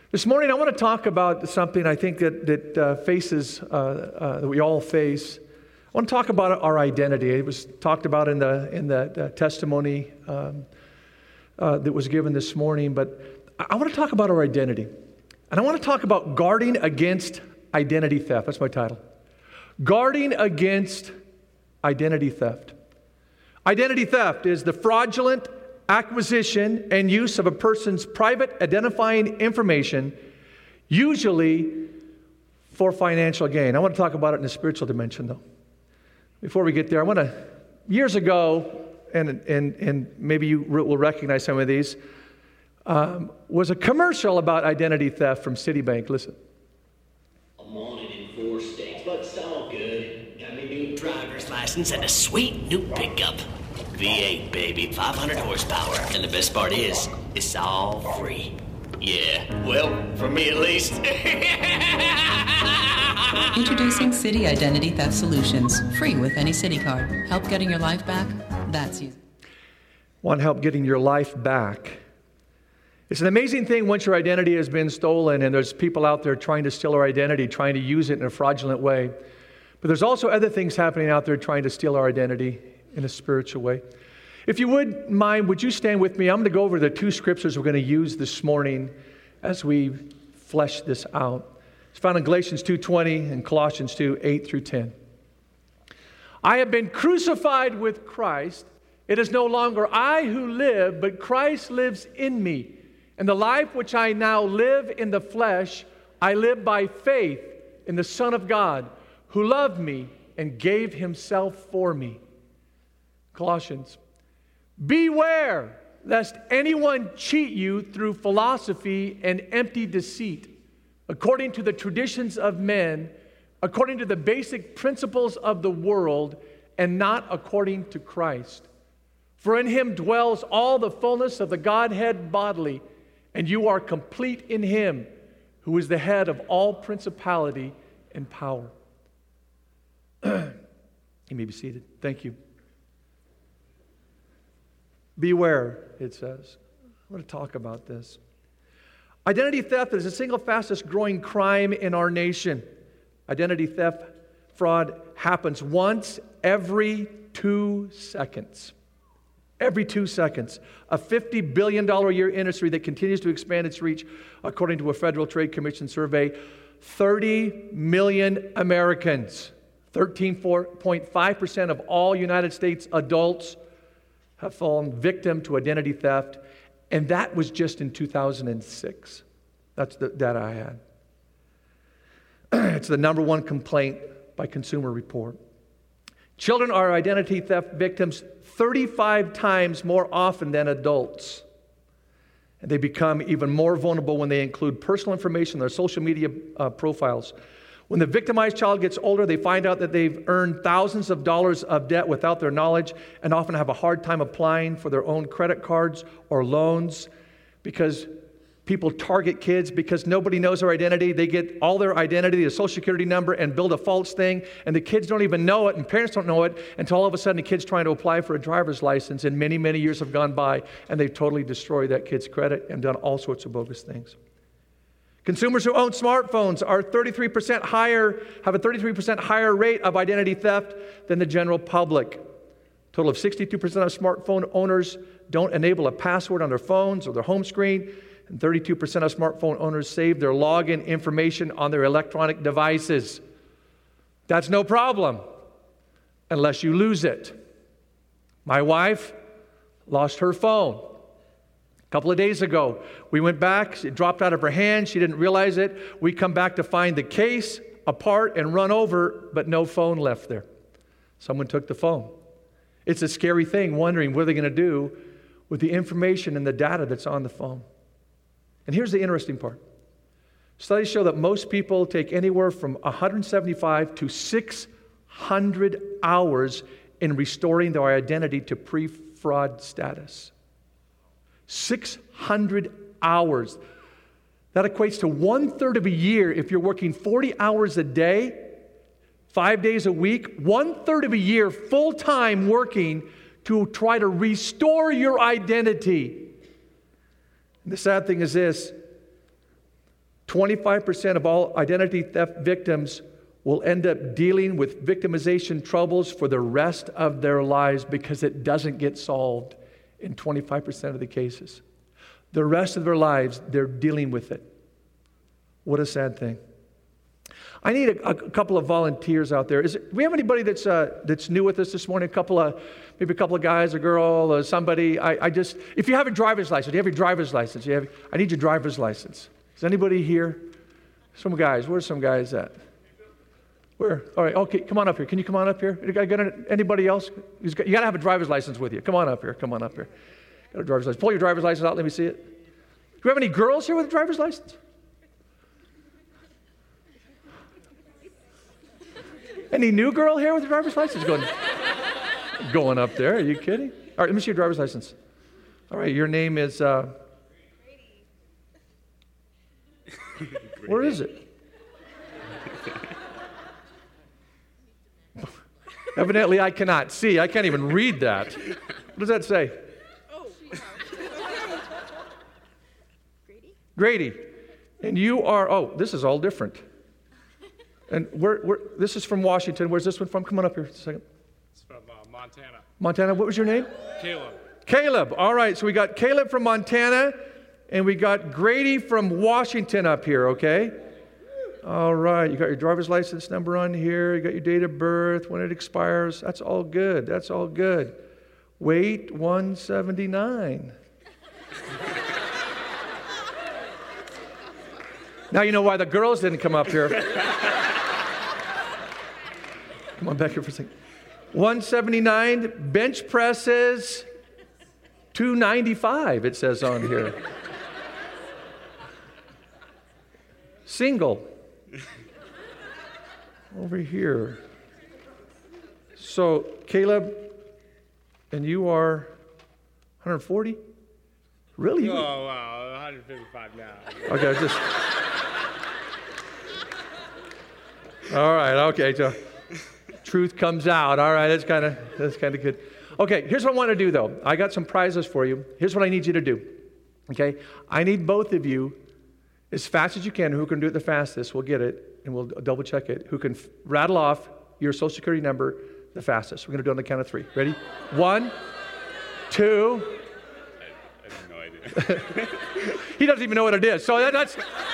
This morning, I want to talk about something I think that faces, that we all face. I want to talk about our identity. It was talked about in the testimony that was given this morning, but I want to talk about our identity. And I want to talk about guarding against identity theft. That's my title. Guarding against identity theft. Identity theft is the fraudulent acquisition and use of a person's private identifying information, usually for financial gain. I want to talk about it in the spiritual dimension, though. Before we get there, years ago, and maybe you will recognize some of these, was a commercial about identity theft from Citibank. Listen. I'm wanted in 4 states, but it's all good. Got me new driver's license and a sweet new pickup. V8, baby, 500 horsepower. And the best part is, it's all free. Yeah, well, for me at least. Introducing Citi Identity Theft Solutions. Free with any Citi card. Help getting your life back? That's easy. Want help getting your life back? It's an amazing thing once your identity has been stolen and there's people out there trying to steal our identity, trying to use it in a fraudulent way. But there's also other things happening out there trying to steal our identity in a spiritual way. If you would mind, would you stand with me? I'm going to go over the 2 scriptures we're going to use this morning as we flesh this out. It's found in Galatians 2:20 and Colossians 2:8-10. I have been crucified with Christ. It is no longer I who live, but Christ lives in me. And the life which I now live in the flesh, I live by faith in the Son of God, who loved me and gave himself for me. Colossians, beware lest anyone cheat you through philosophy and empty deceit, according to the traditions of men, according to the basic principles of the world, and not according to Christ. For in him dwells all the fullness of the Godhead bodily, and you are complete in him, who is the head of all principality and power. You may be seated. Thank you. Beware, it says. I want to talk about this. Identity theft is the single fastest growing crime in our nation. Identity theft fraud happens once every 2 seconds. Every 2 seconds. A $50 billion a year industry that continues to expand its reach, according to a Federal Trade Commission survey. 30 million Americans, 13.5% of all United States adults, have fallen victim to identity theft, and that was just in 2006. That's the data I had. It's the number 1 complaint by Consumer Report. Children are identity theft victims 35 times more often than adults. And they become even more vulnerable when they include personal information in their social media profiles. When the victimized child gets older, they find out that they've earned thousands of dollars of debt without their knowledge and often have a hard time applying for their own credit cards or loans because people target kids because nobody knows their identity. They get all their identity, their social security number, and build a false thing, and the kids don't even know it, and parents don't know it until all of a sudden the kid's trying to apply for a driver's license, and many, many years have gone by, and they've totally destroyed that kid's credit and done all sorts of bogus things. Consumers who own smartphones have a 33% higher rate of identity theft than the general public. A total of 62% of smartphone owners don't enable a password on their phones or their home screen, and 32% of smartphone owners save their login information on their electronic devices. That's no problem unless you lose it. My wife lost her phone. A couple of days ago, we went back, it dropped out of her hand, she didn't realize it. We come back to find the case apart and run over, but no phone left there. Someone took the phone. It's a scary thing, wondering what they're going to do with the information and the data that's on the phone. And here's the interesting part. Studies show that most people take anywhere from 175 to 600 hours in restoring their identity to pre-fraud status. 600 hours. That equates to 1/3 of a year if you're working 40 hours a day, 5 days a week, 1/3 of a year full-time working to try to restore your identity. And the sad thing is this, 25% of all identity theft victims will end up dealing with victimization troubles for the rest of their lives because it doesn't get solved in 25% of the cases. The rest of their lives, they're dealing with it. What a sad thing. I need a couple of volunteers out there. Do we have anybody that's new with us this morning? Maybe a couple of guys, a girl, or somebody. If you have a driver's license, do you have your driver's license? I need your driver's license. Is anybody here? Some guys. Where's some guys at? Where? All right. Okay. Come on up here. Can you come on up here? Anybody else? You got to have a driver's license with you. Come on up here. Come on up here. Got a driver's license. Pull your driver's license out. Let me see it. Do we have any girls here with a driver's license? Any new girl here with a driver's license? Going up there. Are you kidding? All right. Let me see your driver's license. All right. Your name is. Where is it? Evidently, I cannot see. I can't even read that. What does that say? Grady. And you are, this is all different. And this is from Washington. Where's this one from? Come on up here just a second. It's from Montana. Montana. What was your name? Caleb. All right. So we got Caleb from Montana, and we got Grady from Washington up here, okay? All right, you got your driver's license number on here. You got your date of birth, when it expires. That's all good. That's all good. Weight 179. Now you know why the girls didn't come up here. Come on back here for a second. 179, bench presses 295, it says on here. Single. Over here. So, Caleb, and you are 140? Really? Oh, wow, 155 now. Okay, just... All right, okay, so truth comes out. All right, that's kind of good. Okay, here's what I want to do, though. I got some prizes for you. Here's what I need you to do, okay? I need both of you, as fast as you can, who can do it the fastest, we'll get it, and we'll double check it, who can rattle off your Social Security number the fastest. We're going to do it on the count of 3. Ready? 1, 2. I have no idea. He doesn't even know what it is. So that's...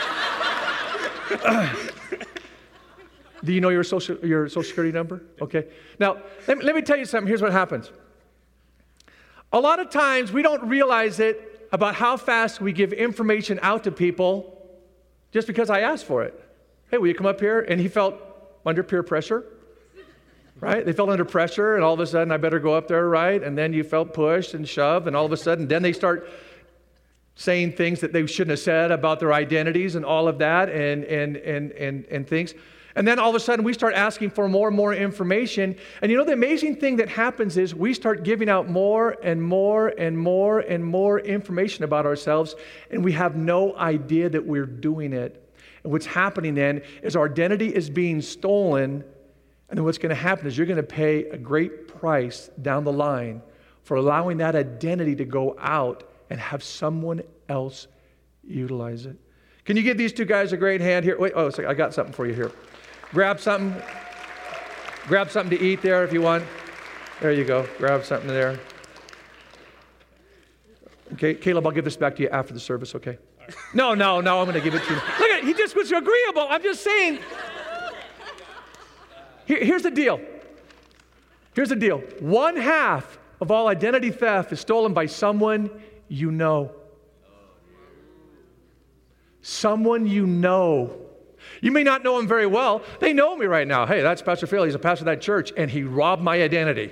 Do you know your social Security number? Okay. Now, let me tell you something. Here's what happens. A lot of times, we don't realize it about how fast we give information out to people just because I asked for it. Hey, will you come up here? And he felt under peer pressure, right? They felt under pressure, and all of a sudden, I better go up there, right? And then you felt pushed and shoved, and all of a sudden, then they start saying things that they shouldn't have said about their identities and all of that and things. And then all of a sudden, we start asking for more and more information. And you know, the amazing thing that happens is we start giving out more and more and more and more information about ourselves, and we have no idea that we're doing it. And what's happening then is our identity is being stolen, and then what's going to happen is you're going to pay a great price down the line for allowing that identity to go out and have someone else utilize it. Can you give these two guys a great hand here? Wait, I got something for you here. Grab something to eat there if you want. There you go. Grab something there. Okay, Caleb, I'll give this back to you after the service, okay? Right. No, I'm going to give it to you. Look at it, he just was agreeable. I'm just saying. Here's the deal. 1/2 of all identity theft is stolen by someone you know. Someone you know. You may not know him very well. They know me right now. Hey, that's Pastor Phil. He's a pastor of that church, and he robbed my identity.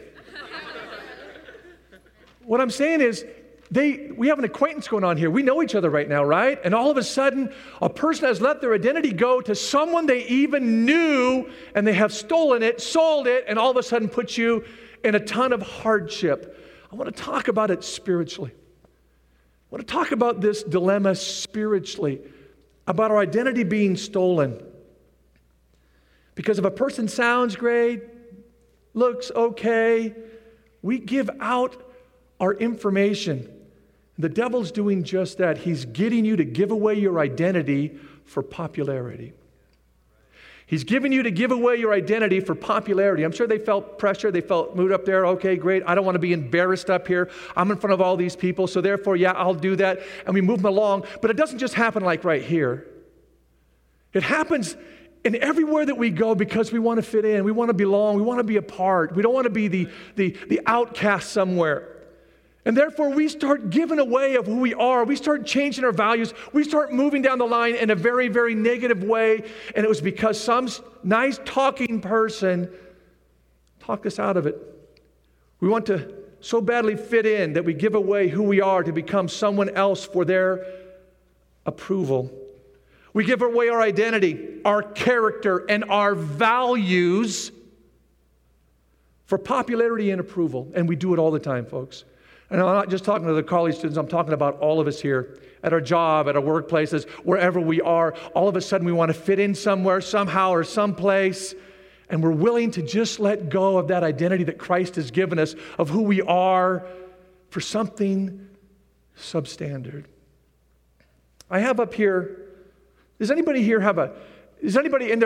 What I'm saying is, we have an acquaintance going on here. We know each other right now, right? And all of a sudden, a person has let their identity go to someone they even knew, and they have stolen it, sold it, and all of a sudden put you in a ton of hardship. I want to talk about it spiritually. I want to talk about this dilemma spiritually, about our identity being stolen. Because if a person sounds great, looks okay, we give out our information. The devil's doing just that. He's getting you to give away your identity for popularity. He's given you to give away your identity for popularity. I'm sure they felt pressure. They felt moved up there. Okay, great. I don't want to be embarrassed up here. I'm in front of all these people. So therefore, yeah, I'll do that. And we move them along. But it doesn't just happen like right here. It happens in everywhere that we go because we want to fit in. We want to belong. We want to be a part. We don't want to be the outcast somewhere. And therefore, we start giving away of who we are. We start changing our values. We start moving down the line in a very, very negative way. And it was because some nice talking person talked us out of it. We want to so badly fit in that we give away who we are to become someone else for their approval. We give away our identity, our character, and our values for popularity and approval. And we do it all the time, folks. And I'm not just talking to the college students, I'm talking about all of us here at our job, at our workplaces, wherever we are. All of a sudden we want to fit in somewhere, somehow, or someplace. And we're willing to just let go of that identity that Christ has given us of who we are for something substandard. I have up here, does anybody here have anybody have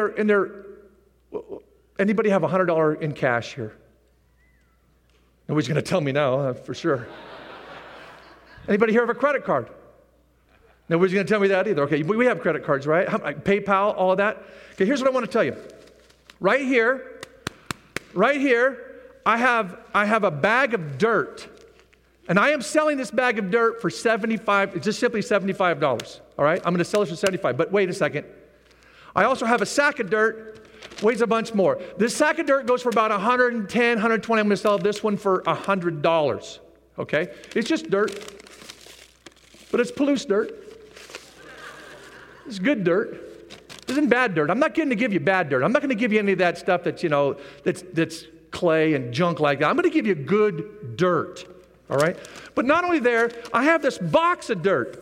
$100 in cash here? Nobody's going to tell me now, for sure. Anybody here have a credit card? Nobody's going to tell me that either. Okay, we have credit cards, right? PayPal, all of that. Okay, here's what I want to tell you. Right here, I have a bag of dirt. And I am selling this bag of dirt for just simply $75. All right? I'm going to sell it for $75. But wait a second. I also have a sack of dirt. Weighs a bunch more. This sack of dirt goes for about $110, $120. I'm going to sell this one for $100. Okay? It's just dirt. But it's Palouse dirt. It's good dirt. This isn't bad dirt. I'm not going to give you bad dirt. I'm not going to give you any of that stuff that's, that's clay and junk like that. I'm going to give you good dirt. All right? But not only there, I have this box of dirt.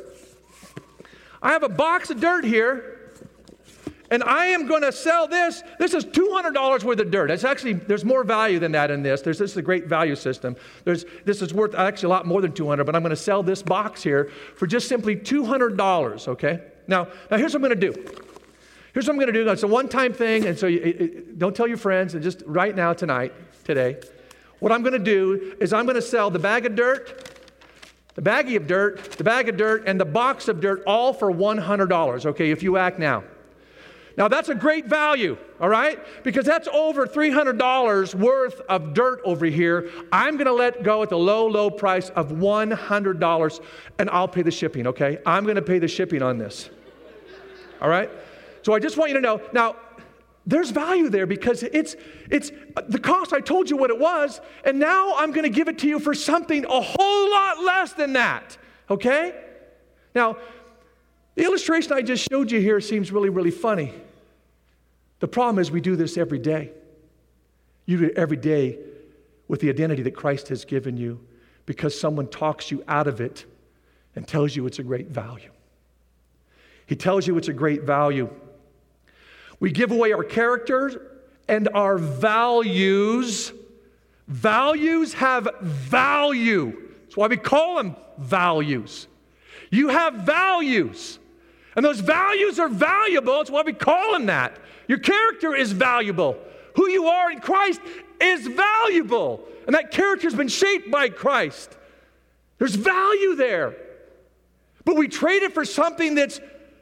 I have a box of dirt here. And I am going to sell this. This is $200 worth of dirt. It's actually, there's more value than that in this. This is a great value system. This is worth actually a lot more than $200, but I'm going to sell this box here for just simply $200, okay? Now here's what I'm going to do. Here's what I'm going to do. It's a one-time thing, and so don't tell your friends, and just right now, today, what I'm going to do is I'm going to sell the bag of dirt, the baggie of dirt, the bag of dirt, and the box of dirt all for $100, okay, if you act now. Now, that's a great value, all right? Because that's over $300 worth of dirt over here. I'm going to let go at the low, low price of $100, and I'll pay the shipping, okay? I'm going to pay the shipping on this, all right? So I just want you to know, now, there's value there because it's the cost. I told you what it was, and now I'm going to give it to you for something a whole lot less than that, okay? Now, the illustration I just showed you here seems really, really funny. The problem is we do this every day. You do it every day with the identity that Christ has given you because someone talks you out of it and tells you it's a great value. He tells you it's a great value. We give away our characters and our values. Values have value. That's why we call them values. You have values. And those values are valuable. That's why we call them that. Your character is valuable. Who you are in Christ is valuable. And that character has been shaped by Christ. There's value there. But we trade it for something that's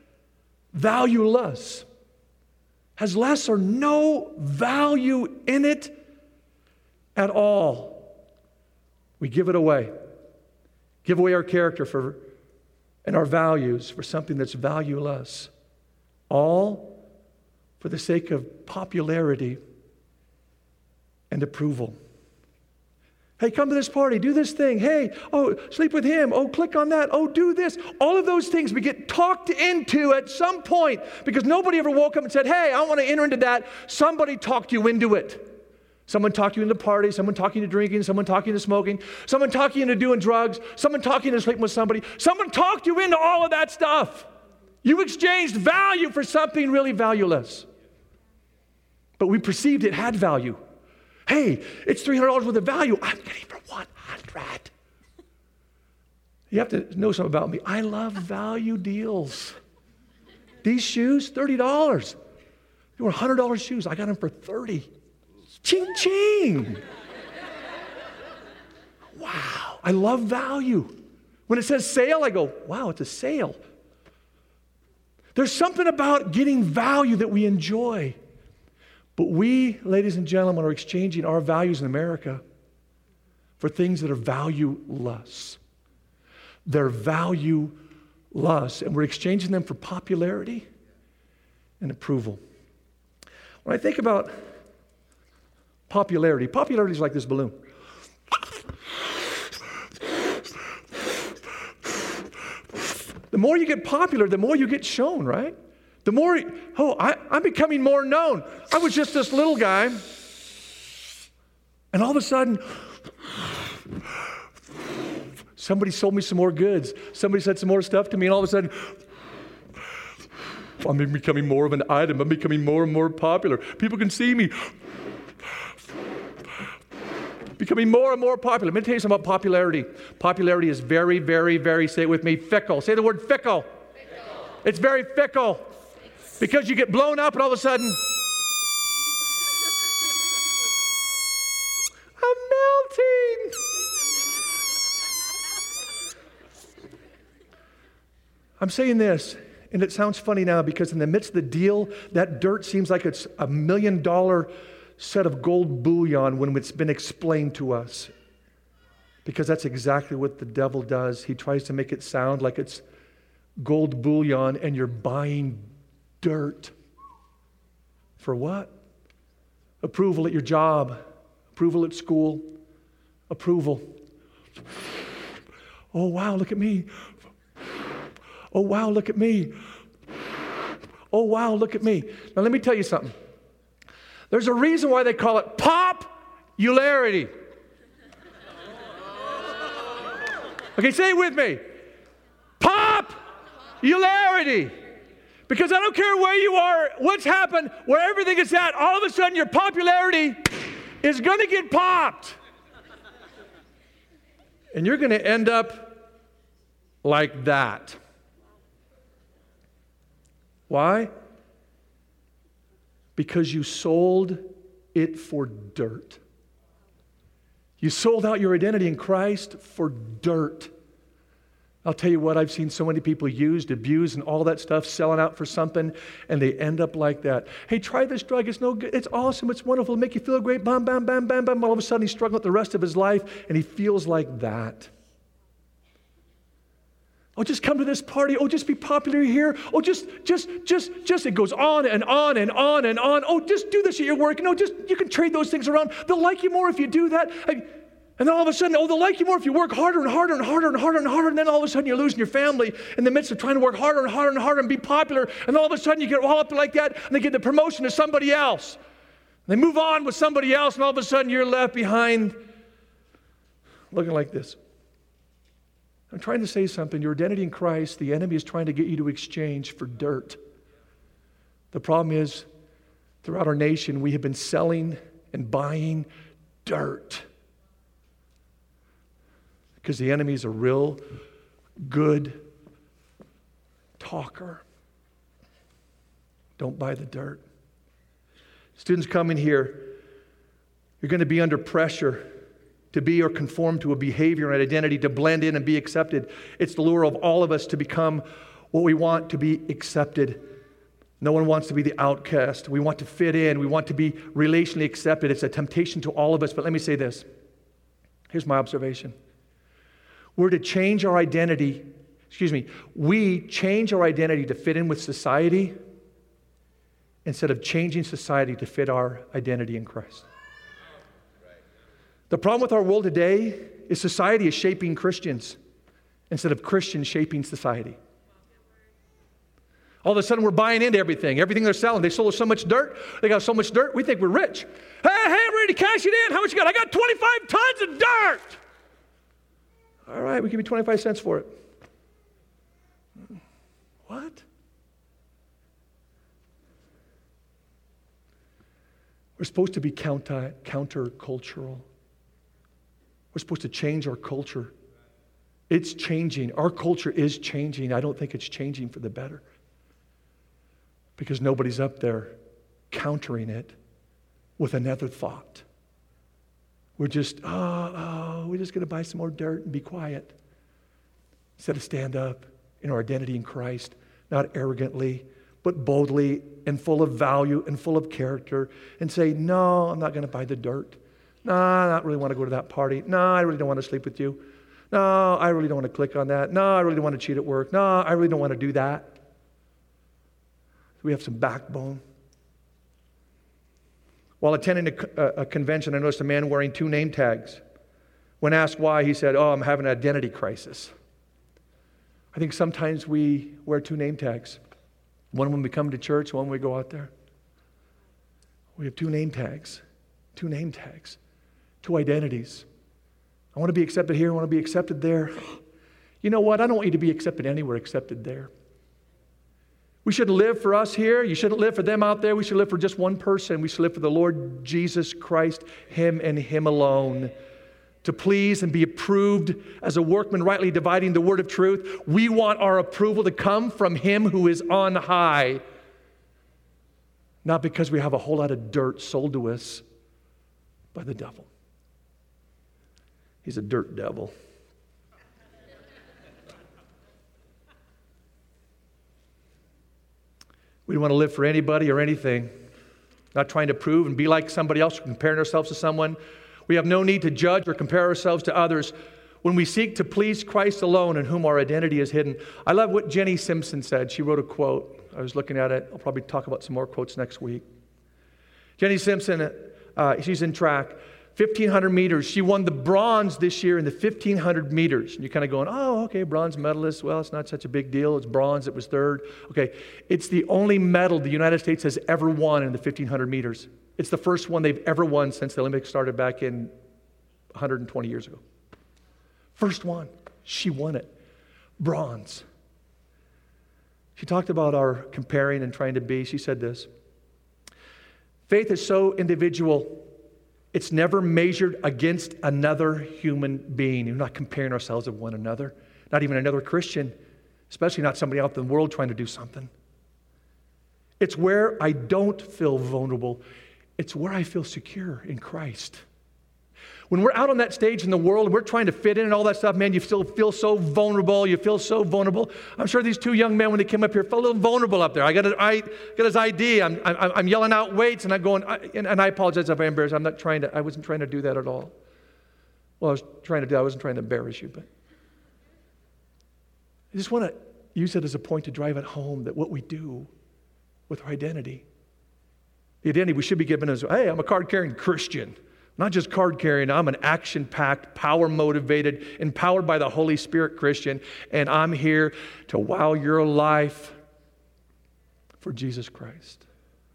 valueless. Has less or no value in it at all. We give it away. Give away our character and our values for something that's valueless. All for the sake of popularity and approval. Hey, come to this party, do this thing. Hey, sleep with him. Click on that. Do this. All of those things we get talked into at some point because nobody ever woke up and said, hey, I want to enter into that. Somebody talked you into it. Someone talked you into party, someone talking to drinking, someone talking to smoking, someone talking into doing drugs, someone talking to sleeping with somebody. Someone talked you into all of that stuff. You exchanged value for something really valueless. But we perceived it had value. Hey, it's $300 worth of value. I'm getting for $100. You have to know something about me. I love value deals. These shoes, $30. They were $100 shoes. I got them for $30. Ching, ching. Wow, I love value. When it says sale, I go, wow, it's a sale. There's something about getting value that we enjoy. But we, ladies and gentlemen, are exchanging our values in America for things that are valueless. They're valueless, and we're exchanging them for popularity and approval. When I think about popularity is like this balloon. The more you get popular, the more you get shown, right? The more, I'm becoming more known. I was just this little guy, and all of a sudden, somebody sold me some more goods. Somebody said some more stuff to me, and all of a sudden, I'm becoming more of an item. I'm becoming more and more popular. People can see me. Becoming more and more popular. Let me tell you something about popularity. Popularity is very, very, very, say it with me, fickle. Say the word fickle. Fickle. It's very fickle. Because you get blown up and all of a sudden, I'm melting. I'm saying this, and it sounds funny now because in the midst of the deal, that dirt seems like it's $1 million set of gold bullion when it's been explained to us. Because that's exactly what the devil does. He tries to make it sound like it's gold bullion and you're buying dirt. For what? Approval at your job. Approval at school. Approval. Oh, wow, look at me. Oh, wow, look at me. Oh, wow, look at me. Now, let me tell you something. There's a reason why they call it popularity. Okay, say it with me. Popularity. Because I don't care where you are, what's happened, where everything is at, all of a sudden your popularity is going to get popped. And you're going to end up like that. Why? Because you sold it for dirt. You sold out your identity in Christ for dirt. I'll tell you what, I've seen so many people used, abused, and all that stuff, selling out for something, and they end up like that. Hey, try this drug. It's no good. It's awesome. It's wonderful. It'll make you feel great. Bam, bam, bam, bam, bam. All of a sudden, he's struggling with the rest of his life, and he feels like that. Oh, just come to this party. Oh, just be popular here. Oh, just, it goes on and on and on and on. Oh, just do this at your work. No, you can trade those things around. They'll like you more if you do that. And then all of a sudden, they'll like you more if you work harder and harder and harder and harder and harder. And then all of a sudden, you're losing your family in the midst of trying to work harder and harder and harder and be popular. And all of a sudden, you get all up like that, and they get the promotion to somebody else. They move on with somebody else, and all of a sudden, you're left behind looking like this. I'm trying to say something. Your identity in Christ, the enemy is trying to get you to exchange for dirt. The problem is, throughout our nation, we have been selling and buying dirt. Because the enemy is a real good talker. Don't buy the dirt. Students coming here, you're going to be under pressure to be or conform to a behavior and identity, to blend in and be accepted. It's the lure of all of us to become what we want, to be accepted. No one wants to be the outcast. We want to fit in. We want to be relationally accepted. It's a temptation to all of us. But let me say this. Here's my observation. We're to change our identity. We change our identity to fit in with society instead of changing society to fit our identity in Christ. The problem with our world today is society is shaping Christians instead of Christians shaping society. All of a sudden, we're buying into everything they're selling. They sold us so much dirt. They got so much dirt, we think we're rich. Hey, I'm ready to cash it in. How much you got? I got 25 tons of dirt. All right, we give you 25 cents for it. What? We're supposed to be countercultural. We're supposed to change our culture. It's changing. Our culture is changing. I don't think it's changing for the better. Because nobody's up there countering it with another thought. We're just, we're just going to buy some more dirt and be quiet. Instead of stand up in our identity in Christ, not arrogantly, but boldly and full of value and full of character, and say, no, I'm not going to buy the dirt. No, I don't really want to go to that party. No, I really don't want to sleep with you. No, I really don't want to click on that. No, I really don't want to cheat at work. No, I really don't want to do that. We have some backbone. While attending a convention, I noticed a man wearing 2 name tags. When asked why, he said, I'm having an identity crisis. I think sometimes we wear 2 name tags. One when we come to church, one when we go out there. We have 2 name tags. 2 name tags. 2 identities. I want to be accepted here, I want to be accepted there. You know what? I don't want you to be accepted anywhere, accepted there. We shouldn't live for us here. You shouldn't live for them out there. We should live for just one person. We should live for the Lord Jesus Christ, Him and Him alone. To please and be approved as a workman rightly dividing the word of truth. We want our approval to come from Him who is on high. Not because we have a whole lot of dirt sold to us by the devil. He's a dirt devil. We don't want to live for anybody or anything. Not trying to prove and be like somebody else, comparing ourselves to someone. We have no need to judge or compare ourselves to others when we seek to please Christ alone in whom our identity is hidden. I love what Jenny Simpson said. She wrote a quote. I was looking at it. I'll probably talk about some more quotes next week. Jenny Simpson, she's in track. 1,500 meters. She won the bronze this year in the 1,500 meters. And you're kind of going, oh, okay, bronze medalist. Well, it's not such a big deal. It's bronze. It was third. Okay, it's the only medal the United States has ever won in the 1,500 meters. It's the first one they've ever won since the Olympics started back in 120 years ago. First one. She won it. Bronze. She talked about our comparing and trying to be. She said this. Faith is so individual. It's never measured against another human being. We're not comparing ourselves with one another. Not even another Christian. Especially not somebody out in the world trying to do something. It's where I don't feel vulnerable. It's where I feel secure in Christ. When we're out on that stage in the world and we're trying to fit in and all that stuff, man, you still feel so vulnerable. You feel so vulnerable. I'm sure these 2 young men, when they came up here, felt a little vulnerable up there. I got his ID. I'm yelling out weights, and I'm going, and I apologize if I'm embarrassed. I wasn't trying to do that at all. Well, I wasn't trying to embarrass you, but I just want to use it as a point to drive it home that what we do with our identity. The identity we should be given is, hey, I'm a card-carrying Christian. Not just card-carrying, I'm an action-packed, power-motivated, empowered by the Holy Spirit Christian, and I'm here to wow your life for Jesus Christ.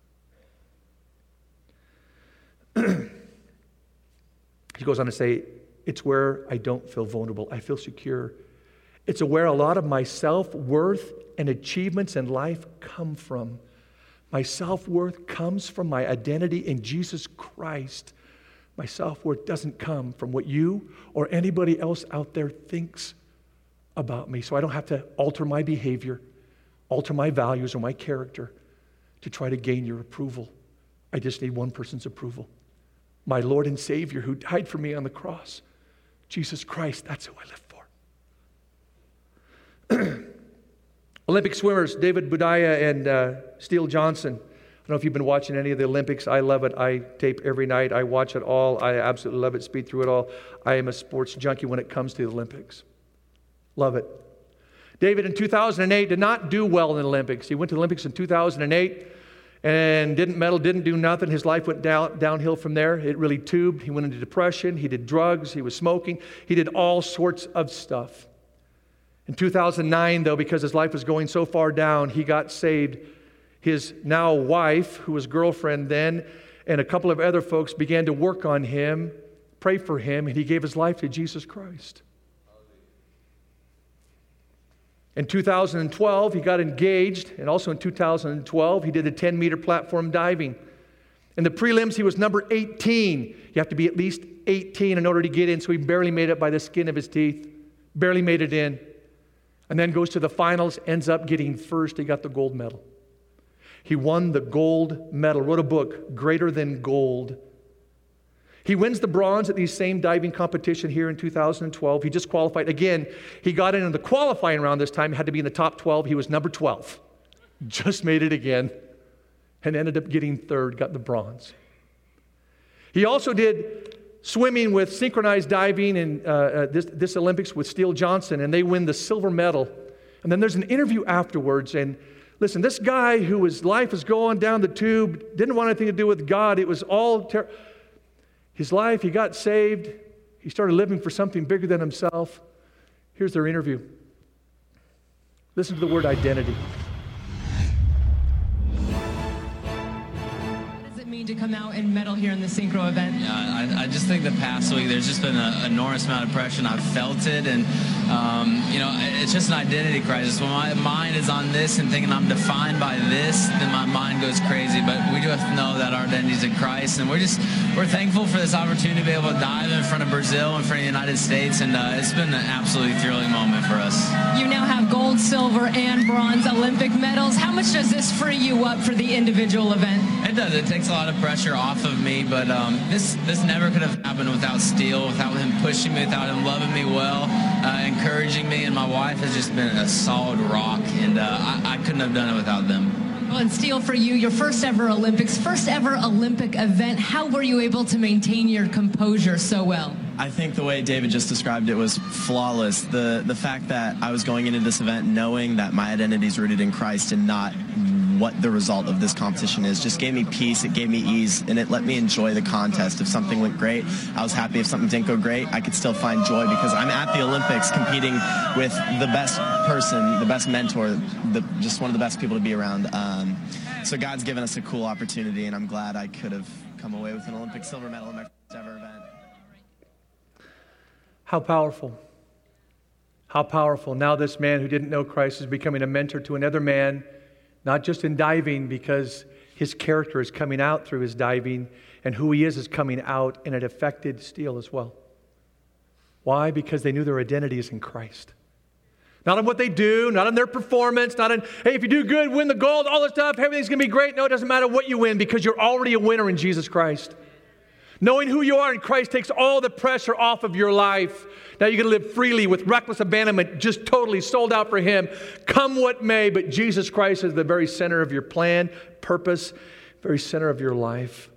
He goes on to say, it's where I don't feel vulnerable. I feel secure. It's where a lot of my self-worth and achievements in life come from. My self-worth comes from my identity in Jesus Christ. My self-worth doesn't come from what you or anybody else out there thinks about me. So I don't have to alter my behavior, alter my values or my character to try to gain your approval. I just need one person's approval. My Lord and Savior who died for me on the cross. Jesus Christ, that's who I live for. Olympic swimmers, David Budaya and Steele Johnson. I don't know if you've been watching any of the Olympics. I love it. I tape every night. I watch it all. I absolutely love it. Speed through it all. I am a sports junkie when it comes to the Olympics. Love it. David in 2008 did not do well in the Olympics. He went to the Olympics in 2008 and didn't medal, didn't do nothing. His life went downhill from there. It really tubed. He went into depression. He did drugs. He was smoking. He did all sorts of stuff. In 2009, though, because his life was going so far down, he got saved. His now wife, who was girlfriend then, and a couple of other folks began to work on him, pray for him, and he gave his life to Jesus Christ. In 2012, he got engaged, and also in 2012, he did a 10-meter platform diving. In the prelims, he was number 18. You have to be at least 18 in order to get in, so he barely made it by the skin of his teeth. Barely made it in. And then goes to the finals, ends up getting first. He got the gold medal. He won the gold medal, wrote a book, Greater Than Gold. He wins the bronze at the same diving competition here in 2012. He just qualified. Again, he got in the qualifying round this time. He had to be in the top 12. He was number 12. Just made it again and ended up getting third, got the bronze. He also did swimming with synchronized diving in this Olympics with Steele Johnson, and they win the silver medal. And then there's an interview afterwards, and listen, this guy his life was going down the tube, didn't want anything to do with God. It was all his life, he got saved. He started living for something bigger than himself. Here's their interview. Listen to the word identity. To come out and medal here in the synchro event? Yeah, I just think the past week there's just been an enormous amount of pressure, and I've felt it, and it's just an identity crisis. When my mind is on this and thinking I'm defined by this, then my mind goes crazy. But we do have to know that our identity is in Christ, and we're thankful for this opportunity to be able to dive in front of Brazil, in front of the United States, and it's been an absolutely thrilling moment for us. You now have gold, silver, and bronze Olympic medals. How much does this free you up for the individual event? It does. It takes a lot of pressure off of me, but this never could have happened without Steele, without him pushing me, without him loving me well, encouraging me, and my wife has just been a solid rock, and I couldn't have done it without them. Well, and Steele, for you, your first ever Olympics, first ever Olympic event, how were you able to maintain your composure so well? I think the way David just described it was flawless. The fact that I was going into this event knowing that my identity is rooted in Christ and not what the result of this competition is just gave me peace, it gave me ease, and it let me enjoy the contest. If something went great, I was happy. If something didn't go great, I could still find joy because I'm at the Olympics competing with the best person, the best mentor, just one of the best people to be around. So God's given us a cool opportunity, and I'm glad I could have come away with an Olympic silver medal in my first ever event. How powerful. How powerful. Now this man who didn't know Christ is becoming a mentor to another man, not just in diving, because his character is coming out through his diving, and who he is coming out, and it affected Steele as well. Why? Because they knew their identity is in Christ. Not in what they do, not in their performance, not in, hey, if you do good, win the gold, all this stuff, everything's going to be great. No, it doesn't matter what you win because you're already a winner in Jesus Christ. Knowing who you are in Christ takes all the pressure off of your life. Now you can live freely with reckless abandonment, just totally sold out for Him. Come what may, but Jesus Christ is the very center of your plan, purpose, very center of your life.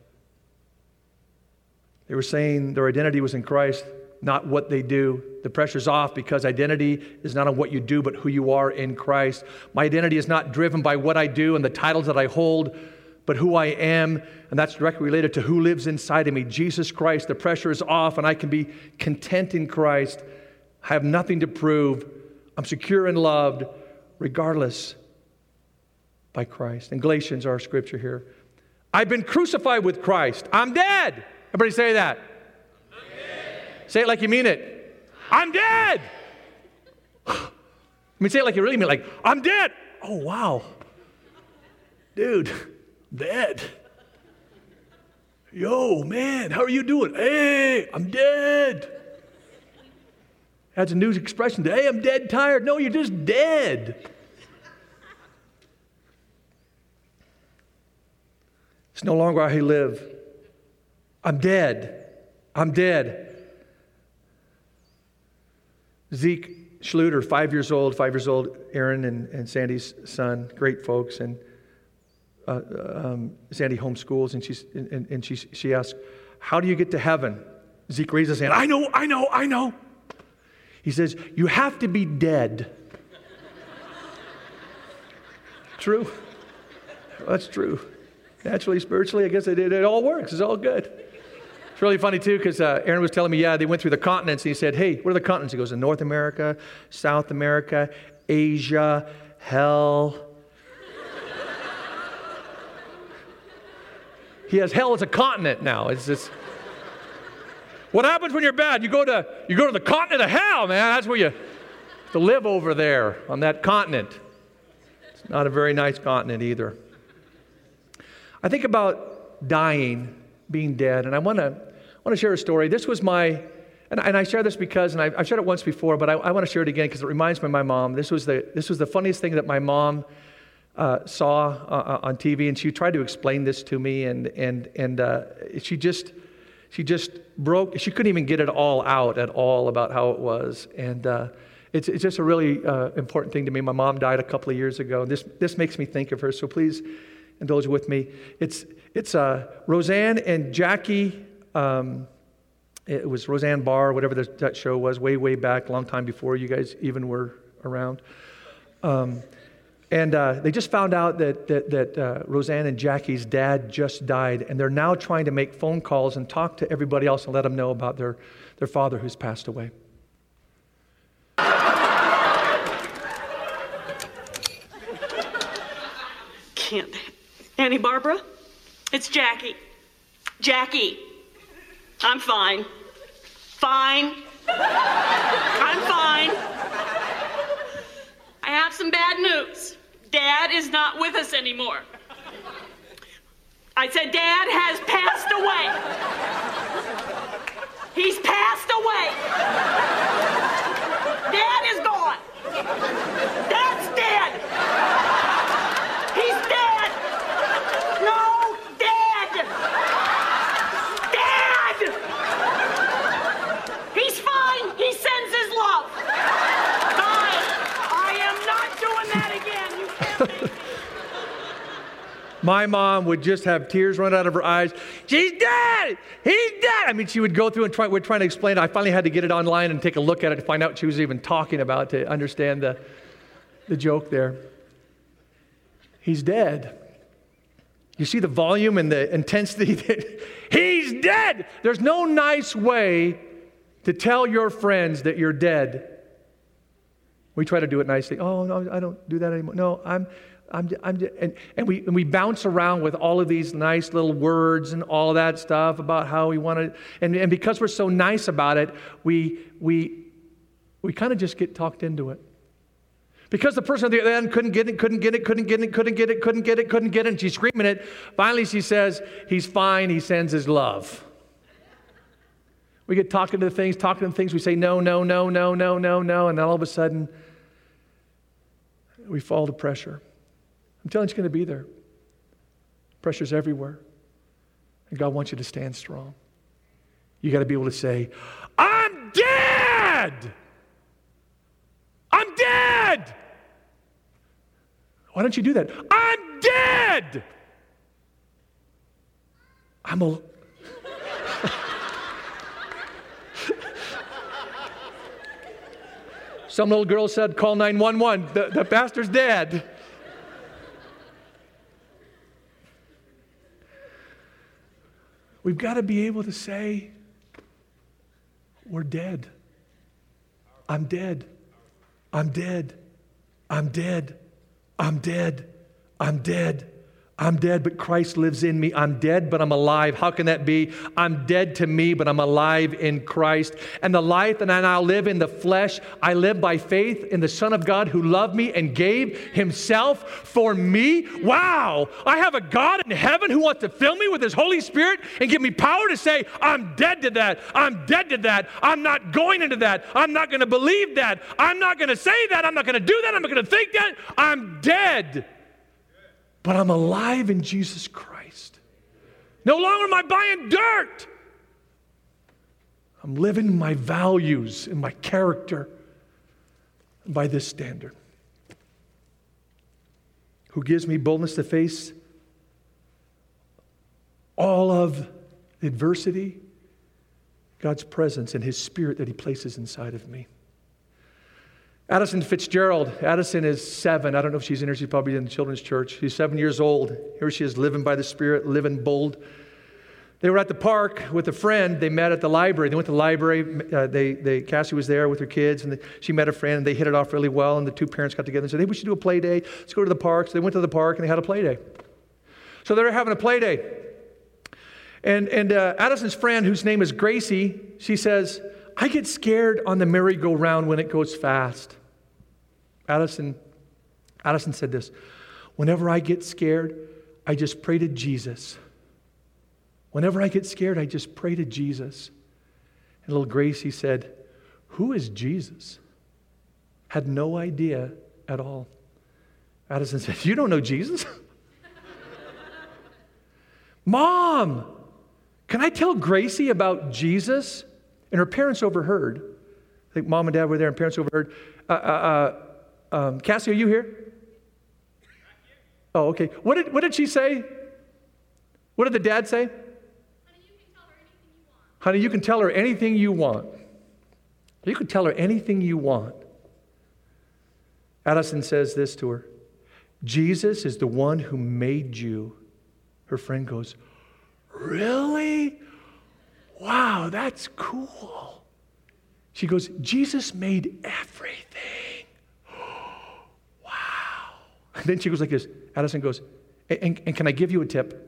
They were saying their identity was in Christ, not what they do. The pressure's off because identity is not on what you do, but who you are in Christ. My identity is not driven by what I do and the titles that I hold, but who I am, and that's directly related to who lives inside of me, Jesus Christ. The pressure is off, and I can be content in Christ. I have nothing to prove. I'm secure and loved, regardless, by Christ. And Galatians, our scripture here. I've been crucified with Christ. I'm dead. Everybody say that. Say it like you mean it. I'm dead. I mean, say it like you really mean it. Like, I'm dead. Oh, wow. Dude. Dead. Yo, man, how are you doing? Hey, I'm dead. That's a new expression. Hey, I'm dead tired. No, you're just dead. It's no longer I live. I'm dead. I'm dead. Zeke Schluter, 5 years old, Aaron and Sandy's son, great folks, and Sandy homeschools, and she asks, how do you get to heaven? Zeke raises his hand. I know. He says, you have to be dead. True. That's true. Naturally, spiritually, I guess it all works. It's all good. It's really funny, too, because Aaron was telling me, they went through the continents, and he said, hey, what are the continents? He goes, North America, South America, Asia, hell. He has hell as a continent now. It's just, what happens when you're bad? You go to the continent of hell, man. That's where you have to live over there on that continent. It's not a very nice continent either. I think about dying, being dead, and I want to share a story. This was and I share this because, and I've shared it once before, but I want to share it again because it reminds me of my mom. This was the funniest thing that my mom saw on TV, and she tried to explain this to me, and she just broke. She couldn't even get it all out at all about how it was, and it's just a really important thing to me. My mom died a couple of years ago, and this makes me think of her. So please indulge with me. It's Roseanne and Jackie. It was Roseanne Barr, whatever that show was, way back, a long time before you guys even were around. And they just found out that Roseanne and Jackie's dad just died, and they're now trying to make phone calls and talk to everybody else and let them know about their father who's passed away. Can't. Annie Barbara? It's Jackie. Jackie. I'm fine. Fine. I'm fine. I have some bad news. Dad is not with us anymore. I said Dad has passed away. He's passed away. Dad is gone. Dad's dead. He's dead. No, dead. Dad! He's fine. He sends his love. Fine. I am not doing that again. You can't make me. My mom would just have tears run out of her eyes. She's dead! He's dead! I mean, she would go through and we're trying to explain it. I finally had to get it online and take a look at it to find out what she was even talking about to understand the joke there. He's dead. You see the volume and the intensity? He's dead! There's no nice way to tell your friends that you're dead. We try to do it nicely. Oh, no, I don't do that anymore. No, and we bounce around with all of these nice little words and all that stuff about how we want to, and because we're so nice about it, we kind of just get talked into it. Because the person at the other end couldn't get it, and she's screaming it. Finally, she says, he's fine, he sends his love. We get talking to the things, we say no, and then all of a sudden, we fall to pressure. I'm telling you, it's going to be there. Pressure's everywhere. And God wants you to stand strong. You got to be able to say, I'm dead! I'm dead! Why don't you do that? I'm dead! Some little girl said, call 911. The pastor's dead. We've got to be able to say, we're dead. I'm dead. I'm dead. I'm dead. I'm dead. I'm dead. I'm dead, but Christ lives in me. I'm dead, but I'm alive. How can that be? I'm dead to me, but I'm alive in Christ. And the life that I now live in the flesh, I live by faith in the Son of God who loved me and gave himself for me. Wow! I have a God in heaven who wants to fill me with his Holy Spirit and give me power to say, I'm dead to that. I'm dead to that. I'm not going into that. I'm not going to believe that. I'm not going to say that. I'm not going to do that. I'm not going to think that. I'm dead. But I'm alive in Jesus Christ. No longer am I buying dirt. I'm living my values and my character by this standard. Who gives me boldness to face all of adversity? God's presence and his spirit that he places inside of me. Addison Fitzgerald. Addison is 7. I don't know if she's in here. She's probably in the children's church. She's 7 years old. Here she is living by the Spirit, living bold. They were at the park with a friend. They met at the library. They went to the library. Cassie was there with her kids, and she met a friend, and they hit it off really well, and the two parents got together and said, hey, we should do a play day. Let's go to the park. So they went to the park, and they had a play day. So they were having a play day. And Addison's friend, whose name is Gracie, she says, I get scared on the merry-go-round when it goes fast. Addison said this, whenever I get scared, I just pray to Jesus. Whenever I get scared, I just pray to Jesus. And little Gracie said, who is Jesus? Had no idea at all. Addison said, you don't know Jesus? Mom, can I tell Gracie about Jesus? And her parents overheard. I think mom and dad were there and parents overheard. Cassie, are you here? Oh, okay. What did she say? What did the dad say? Honey, you can tell her anything you want. You can tell her anything you want. Addison says this to her. Jesus is the one who made you. Her friend goes, really? Wow, that's cool. She goes, Jesus made everything. Wow. And then she goes like this. Addison goes, and can I give you a tip?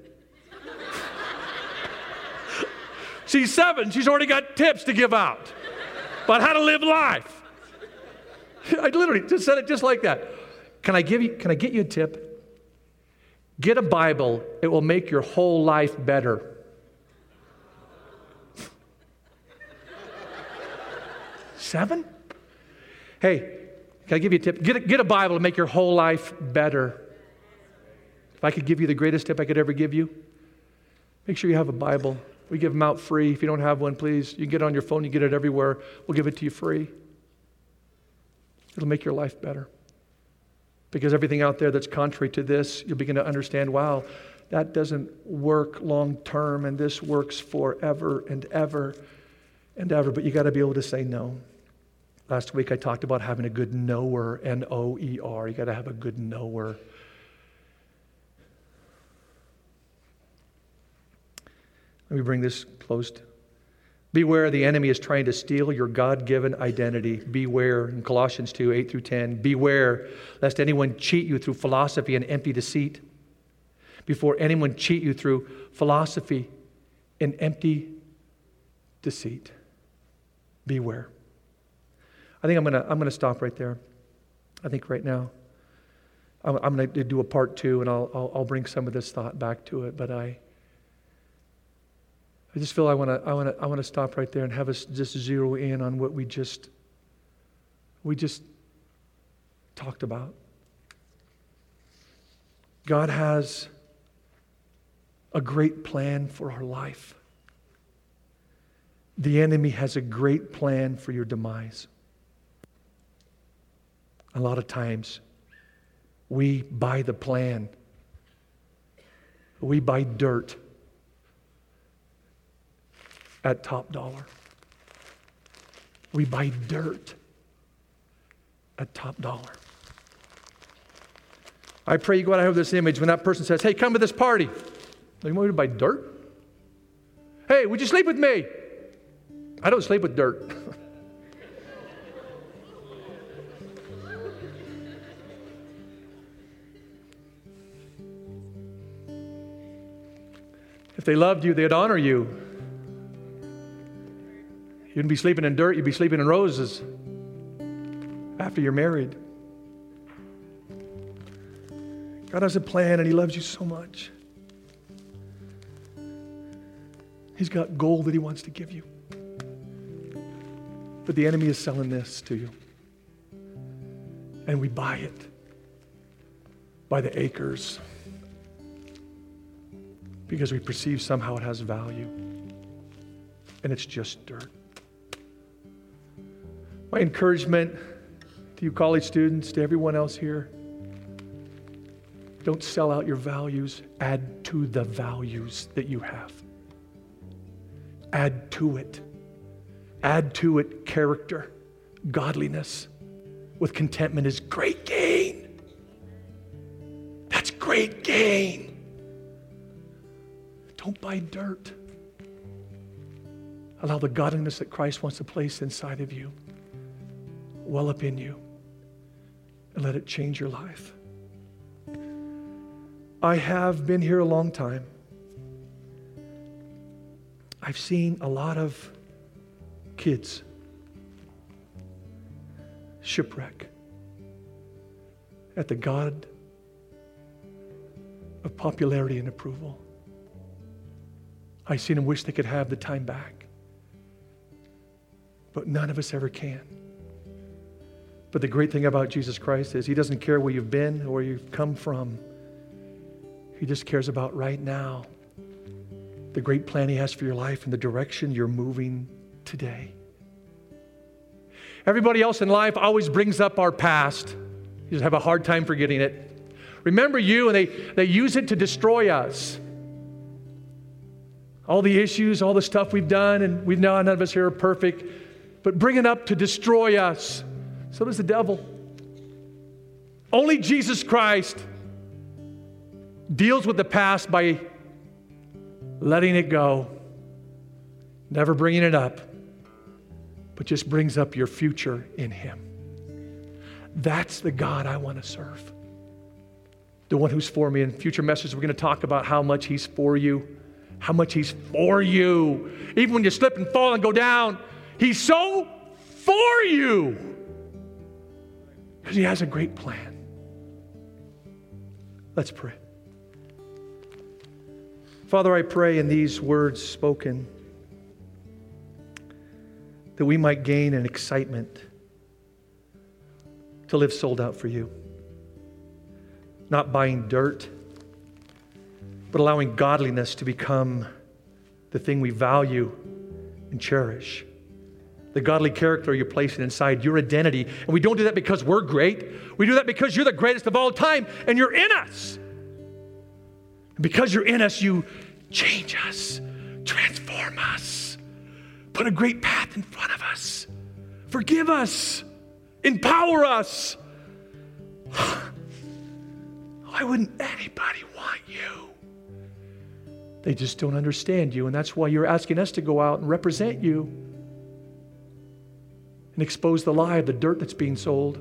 She's 7. She's already got tips to give out about how to live life. I literally just said it just like that. Can I get you a tip? Get a Bible. It will make your whole life better. Seven? Hey, can I give you a tip? Get a Bible to make your whole life better. If I could give you the greatest tip I could ever give you, make sure you have a Bible. We give them out free. If you don't have one, please, you can get it on your phone. You get it everywhere. We'll give it to you free. It'll make your life better. Because everything out there that's contrary to this, you'll begin to understand, wow, that doesn't work long term, and this works forever and ever and ever. But you got to be able to say no. Last week I talked about having a good knower, N-O-E-R. You got to have a good knower. Let me bring this closed. Beware, the enemy is trying to steal your God-given identity. Beware, in Colossians 2, 8 through 10. Beware, lest anyone cheat you through philosophy and empty deceit. Before anyone cheat you through philosophy and empty deceit. Beware. I think I'm gonna stop right there. I think right now. I'm gonna do a part 2, and I'll bring some of this thought back to it. But I just feel I want to stop right there and have us just zero in on what we just talked about. God has a great plan for our life. The enemy has a great plan for your demise. A lot of times, we buy the plan. We buy dirt at top dollar. We buy dirt at top dollar. I pray you go out and have this image when that person says, hey, come to this party. You want me to buy dirt? Hey, would you sleep with me? I don't sleep with dirt. If they loved you, they'd honor you. You wouldn't be sleeping in dirt, you'd be sleeping in roses after you're married. God has a plan and He loves you so much. He's got gold that He wants to give you. But the enemy is selling this to you. And we buy it by the acres because we perceive somehow it has value. And it's just dirt. My encouragement to you college students, to everyone else here, don't sell out your values. Add to the values that you have. Add to it. Add to it character, godliness. With contentment is great gain. That's great gain. Don't buy dirt. Allow the godliness that Christ wants to place inside of you well up in you, and let it change your life. I have been here a long time. I've seen a lot of kids shipwreck at the God of popularity and approval. I've seen them wish they could have the time back, but none of us ever can. But the great thing about Jesus Christ is he doesn't care where you've been or where you've come from. He just cares about right now, the great plan he has for your life and the direction you're moving today. Everybody else in life always brings up our past. You just have a hard time forgetting it. Remember you, and they use it to destroy us. All the issues, all the stuff we've done, and we know none of us here are perfect, but bring it up to destroy us. So does the devil. Only Jesus Christ deals with the past by letting it go, never bringing it up, but just brings up your future in him. That's the God I want to serve. The one who's for me. In future messages, we're going to talk about how much he's for you. How much he's for you. Even when you slip and fall and go down, he's so for you. Because he has a great plan. Let's pray. Father, I pray in these words spoken that we might gain an excitement to live sold out for you. Not buying dirt, but allowing godliness to become the thing we value and cherish. The godly character you're placing inside your identity. And we don't do that because we're great. We do that because you're the greatest of all time and you're in us. And because you're in us, you change us, transform us, put a great path in front of us, forgive us, empower us. Why wouldn't anybody want you? They just don't understand you, and that's why you're asking us to go out and represent you and expose the lie of the dirt that's being sold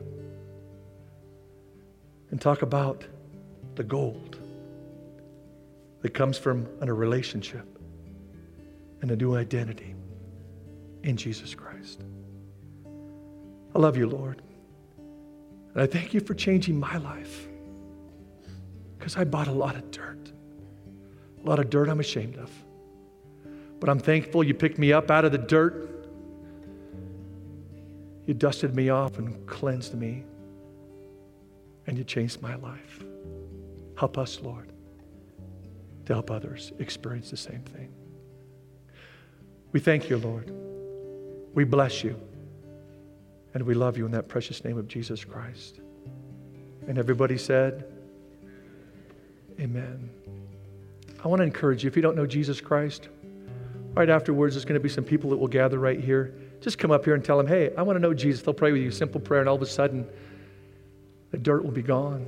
and talk about the gold that comes from a relationship and a new identity in Jesus Christ. I love you, Lord. And I thank you for changing my life, because I bought a lot of dirt. A lot of dirt I'm ashamed of. But I'm thankful you picked me up out of the dirt. You dusted me off and cleansed me. And you changed my life. Help us, Lord, to help others experience the same thing. We thank you, Lord. We bless you. And we love you in that precious name of Jesus Christ. And everybody said, amen. I want to encourage you, if you don't know Jesus Christ, right afterwards there's going to be some people that will gather right here. Just come up here and tell them, hey, I want to know Jesus. They'll pray with you, simple prayer, and all of a sudden the dirt will be gone.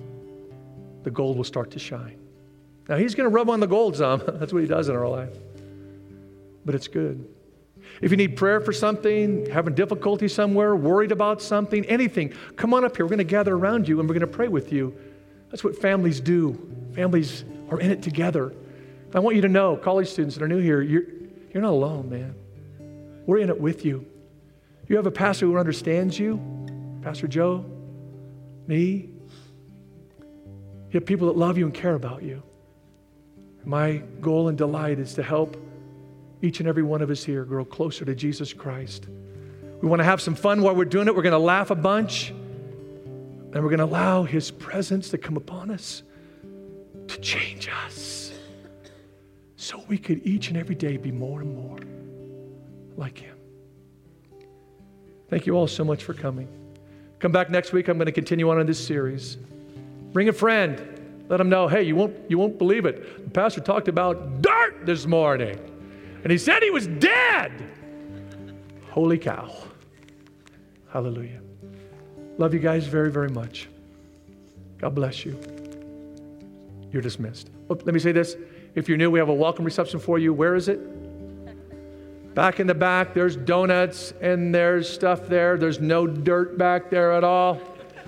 The gold will start to shine. Now he's going to rub on the gold some. That's what he does in our life. But it's good. If you need prayer for something, having difficulty somewhere, worried about something, anything, come on up here. We're going to gather around you and we're going to pray with you. That's what families do. Families are in it together. I want you to know, college students that are new here, you're not alone, man. We're in it with you. You have a pastor who understands you, Pastor Joe, me. You have people that love you and care about you. My goal and delight is to help each and every one of us here grow closer to Jesus Christ. We want to have some fun while we're doing it. We're going to laugh a bunch. And we're going to allow his presence to come upon us to change us so we could each and every day be more and more like him. Thank you all so much for coming. Come back next week. I'm going to continue on in this series. Bring a friend. Let them know, hey, you won't believe it. The pastor talked about dirt this morning. And he said he was dead. Holy cow. Hallelujah. Love you guys very, very much. God bless you. You're dismissed. Oh, let me say this. If you're new, we have a welcome reception for you. Where is it? Back in the back, there's donuts and there's stuff there. There's no dirt back there at all.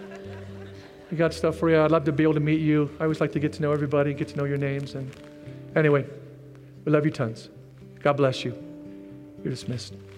We got stuff for you. I'd love to be able to meet you. I always like to get to know everybody, get to know your names. And anyway, we love you tons. God bless you. You're dismissed.